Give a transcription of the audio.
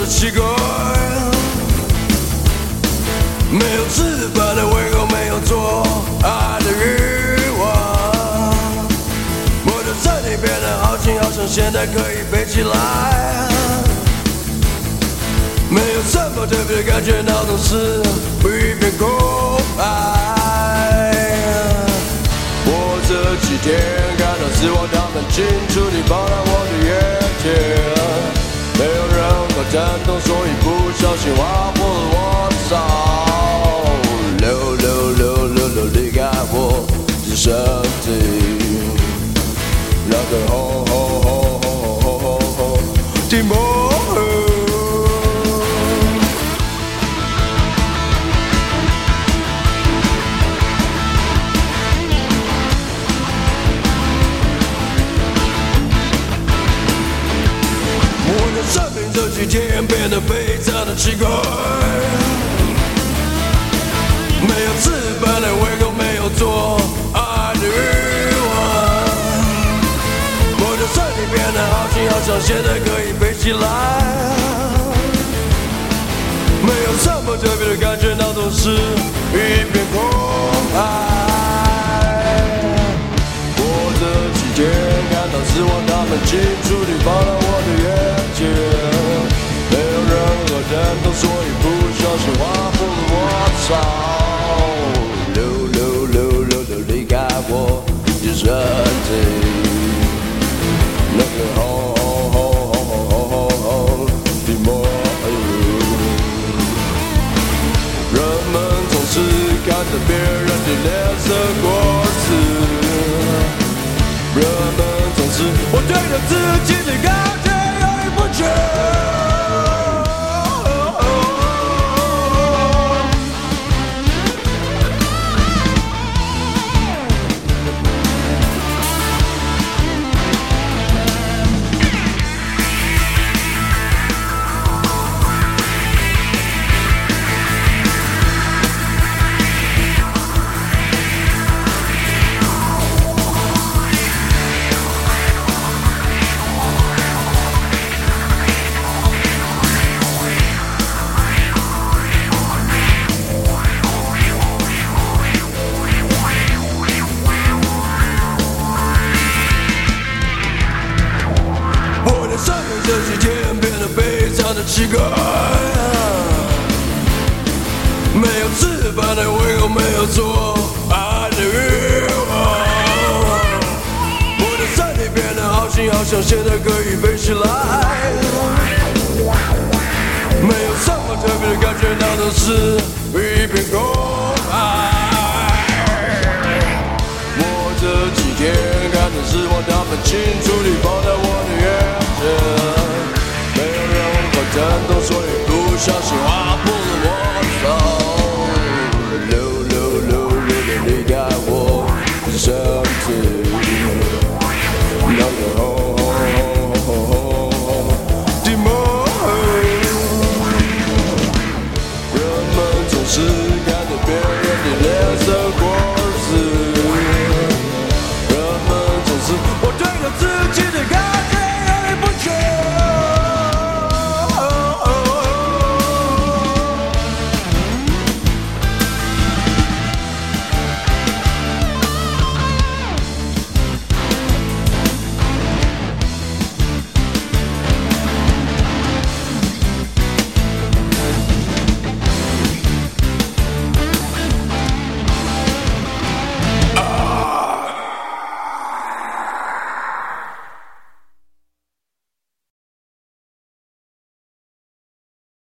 奇怪，没有吃饭的胃口，没有做爱的欲望。我的身体变得好轻，好像现在可以飞起来。没有什么特别的感觉，脑中是一片空白。我这几天感到死亡，他们清楚地放在我的眼前。没有任何震动，所以不小心划破了我操！溜离开我的身体，那个寂寞。生命这几天变得非常的奇怪，没有吃饭的胃口，没有做爱的欲望。我的身体变得好轻，好像现在可以飞起来。没有什么特别的感觉，脑中是一片空白。我这几天感到死亡，他们清楚地放在我的眼前，没有任何震动，所以不小心划破了我操！溜离开我的身体，那个寂寞。人们总是看着别人的脸色过世，人们总是我对着自己的感觉犹豫不决。这几天变得非常的奇怪，没有吃饭的胃口，没有做爱的欲望。我的身体变得好轻，好像现在可以飞起来。没有什么特别的感觉，脑中是一片空白。我这几天看着死亡，他们清楚地放在我的眼前。震动，所以不小心划破